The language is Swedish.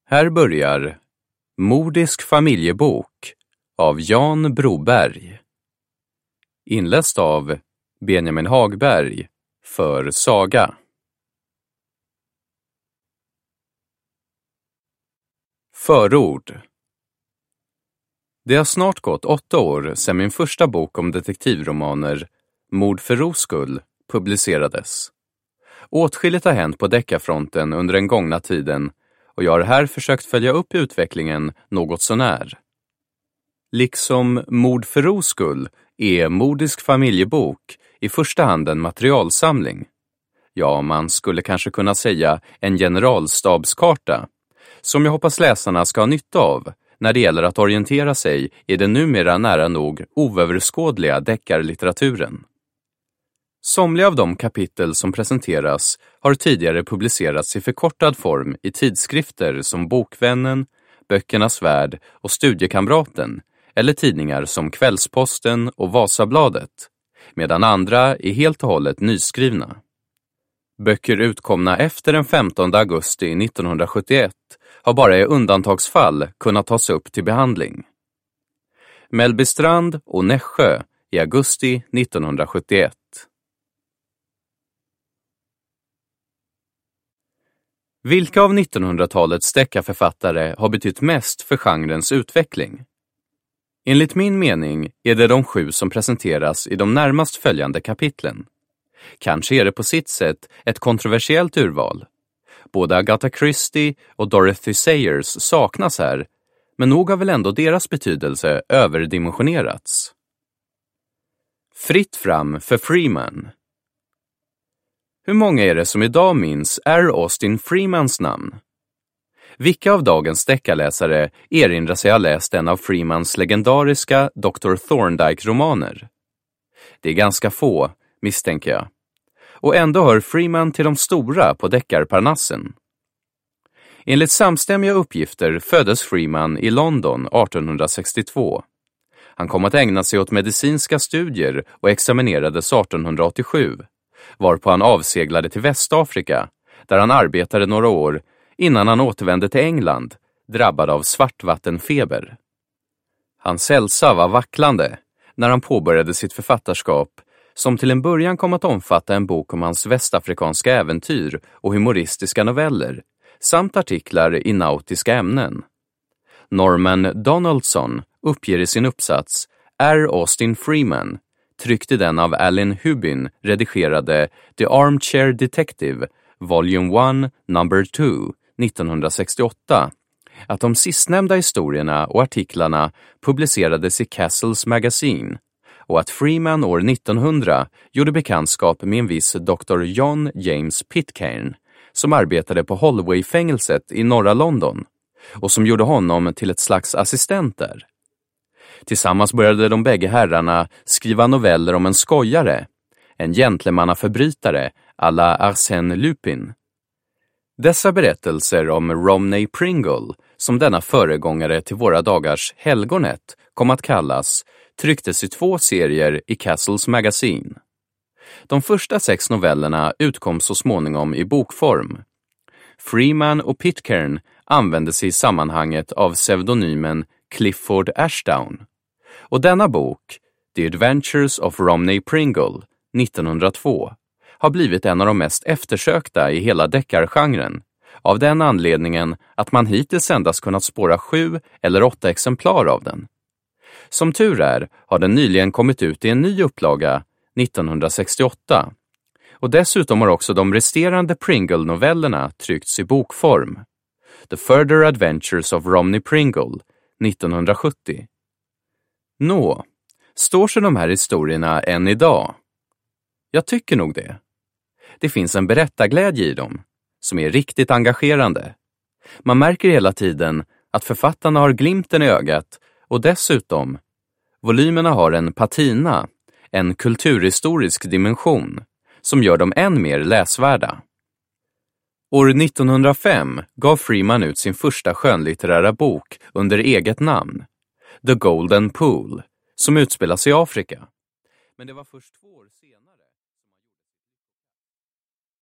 Här börjar Mordisk familjebok av Jan Broberg. Inläst av Benjamin Hagberg för Saga. Förord. Det har snart gått 8 år sedan min första bok om detektivromaner, Mord för ros skull, publicerades. Åtskilligt har hänt på deckarfronten under den gångna tiden och jag har här försökt följa upp utvecklingen något så när. Liksom Mord för ros skull är Mordisk familjebok i första hand en materialsamling. Ja, man skulle kanske kunna säga en generalstabskarta, som jag hoppas läsarna ska ha nytta av när det gäller att orientera sig i den numera nära nog oöverskådliga deckarlitteraturen. Somliga av de kapitel som presenteras har tidigare publicerats i förkortad form i tidskrifter som Bokvännen, Böckernas värld och Studiekamraten eller tidningar som Kvällsposten och Vasabladet, medan andra är helt och hållet nyskrivna. Böcker utkomna efter den 15 augusti 1971 har bara i undantagsfall kunnat tas upp till behandling. Mellbystrand och Nässjö i augusti 1971. Vilka av 1900-talets deckarförfattare har betytt mest för genrens utveckling? Enligt min mening är det de 7 som presenteras i de närmast följande kapitlen. Kanske är det på sitt sätt ett kontroversiellt urval. Både Agatha Christie och Dorothy Sayers saknas här, men nog har väl ändå deras betydelse överdimensionerats. Fritt fram för Freeman. Hur många är det som idag minns R. Austin Freemans namn? Vilka av dagens deckarläsare erinrar sig ha läst en av Freemans legendariska Dr. Thorndike-romaner? Det är ganska få, misstänker jag. Och ändå hör Freeman till de stora på deckarparnassen. Enligt samstämmiga uppgifter föddes Freeman i London 1862. Han kom att ägna sig åt medicinska studier och examinerades 1887, varpå han avseglade till Västafrika, där han arbetade några år innan han återvände till England, drabbad av svartvattenfeber. Hans hälsa var vacklande när han påbörjade sitt författarskap, som till en början kom att omfatta en bok om hans västafrikanska äventyr och humoristiska noveller, samt artiklar i nautiska ämnen. Norman Donaldson uppger i sin uppsats R. Austin Freeman, tryckt i den av Allen Hubin redigerade The Armchair Detective, Volume 1, Number 2, 1968, att de sistnämnda historierna och artiklarna publicerades i Castles Magazine och att Freeman år 1900 gjorde bekantskap med en viss Dr. John James Pitcairn som arbetade på Holloway-fängelset i norra London och som gjorde honom till ett slags assistent där. Tillsammans började de bägge herrarna skriva noveller om en skojare, en gentlemannaförbrytare à la Arsène Lupin. Dessa berättelser om Romney Pringle, som denna föregångare till våra dagars helgonet kom att kallas, trycktes i 2 serier i Castles Magazine. De första 6 novellerna utkom så småningom i bokform. Freeman och Pitcairn använde sig i sammanhanget av pseudonymen Clifford Ashdown. Och denna bok, The Adventures of Romney Pringle, 1902, har blivit en av de mest eftersökta i hela deckargenren, av den anledningen att man hittills endast kunnat spåra 7 eller 8 exemplar av den. Som tur är har den nyligen kommit ut i en ny upplaga, 1968. Och dessutom har också de resterande Pringle-novellerna tryckts i bokform. The Further Adventures of Romney Pringle, 1970. Nå, står sig de här historierna än idag? Jag tycker nog det. Det finns en berättarglädje i dem, som är riktigt engagerande. Man märker hela tiden att författarna har glimten i ögat och dessutom, volymerna har en patina, en kulturhistorisk dimension, som gör dem än mer läsvärda. År 1905 gav Freeman ut sin första skönlitterära bok under eget namn, The Golden Pool, som utspelas i Afrika. Men det var först 2 år